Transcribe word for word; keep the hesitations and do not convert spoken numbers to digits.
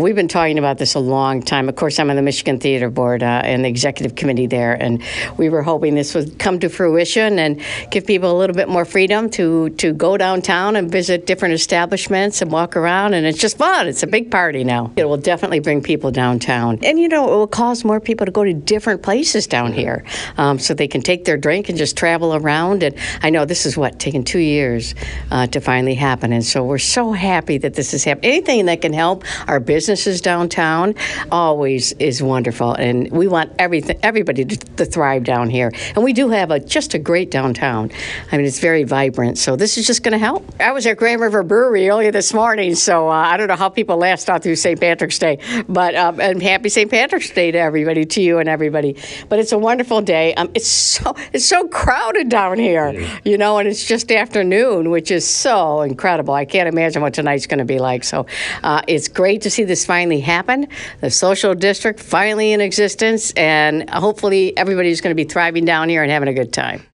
we've been talking about this a long time. Of course, I'm on the Michigan Theater Board uh, and the executive committee there, and we were hoping this would come to fruition and give people a little bit more freedom to, to go downtown and visit different establishments and walk around, and it's just fun. It's a big party now. It will definitely bring people downtown. And, you know, it will cause more people to go to different places down here um, so they can take their drink and just travel around. And I know this is, what, taken two years uh, to finally happen, and so we're so happy that this is happening. Anything that can help our businesses downtown always is wonderful, and we want everything, everybody to, to thrive down here. And we do have a just a great downtown. I mean, it's very vibrant, so this is just going to help. I was at Grand River Brewery earlier this morning, so uh, I don't know how people last out through Saint Patrick's Day, but um, and happy Saint Patrick's Day to everybody, to you and everybody. But it's a wonderful day. Um, it's so it's so crowded down here, yeah. you know, and it's just afternoon, which is so incredible. I can't imagine what tonight's going to be like. So uh, it's great to see this finally happen. The social district finally in existence, and hopefully everybody's going to be thriving down here and having a good time.